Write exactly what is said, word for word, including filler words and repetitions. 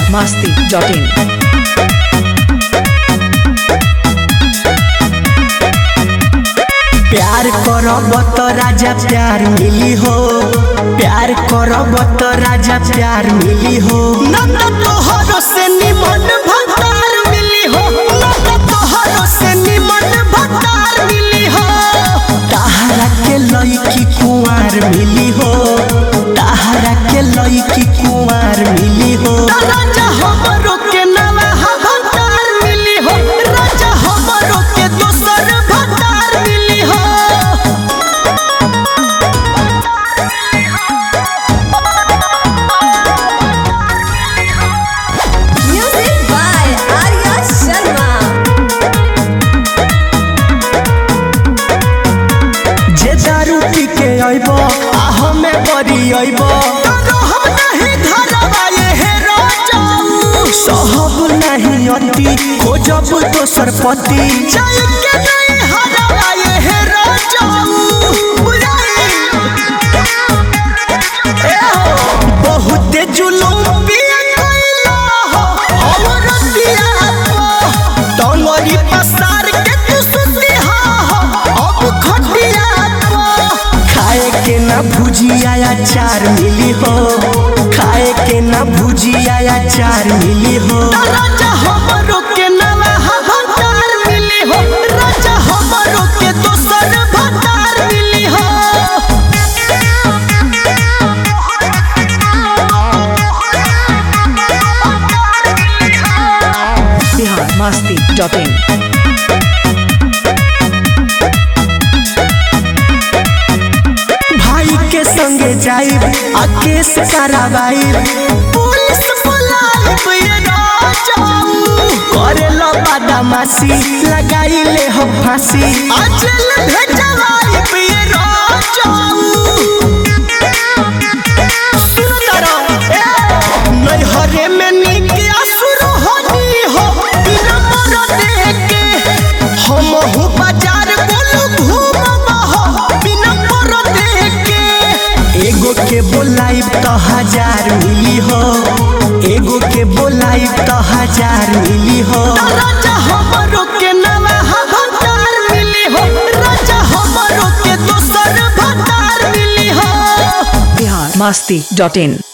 masti dot in. प्यार करब तो राजा प्यार मिली हो, प्यार करब तो राजा प्यार मिली हो। ना तो तोहरो से निमन भतार मिली हो, ना तो तोहरो से निमन भतार मिली हो। ताहरा के लईकी कुंवार मिली हो, ताहरा के लईकी कुंवार मिली हो। राजा हमरो के नवा भतार मिली हो, राजा हमरो के दोसर भतार मिली हो। Music by Arya Sharma. जे दारू पी के आइबो आ हमें बरी आइबो, हम नहीं धरबा ये राजाऊ। सहब नहीं अति खोजब दोसर पति, जाय के नहीं हरबा ये राजाऊ। ए हो बहुत जुलूम पिया कइला हो और दिया को डोंगरी पसार के तू सुतिहा हो अब खटिया को। खाए के ना भुजिया अचार मिली हो, खाए के ना भुजिया अचार मिली हो। राजा हमरो के नवा भतार मिली हो, राजा हमरो के दोसर भतार मिली हो। Bihar masti dot in. भाई के संगे जाइब आ केस करावाइब, पुलिस बुलाइब ये राजाऊ। करेला बदमाशी लगाई ले हो फांसी, आ जेल भेजवाइब ये राजाऊ। सुन तारा ए नैहरे में नीक असुर होनी हो, बिना मर देके हम हूँ बाजार बोलू घूमबा हो बिना मर देके। एगो के बोलाइब तो हजार मिली हो, एगो के बोलाइब तो हजार मिली हो। राजा हमरो के नवा भतार मिली हो, राजा हमरो के दोसर भतार मिली हो। Bihar masti dot in.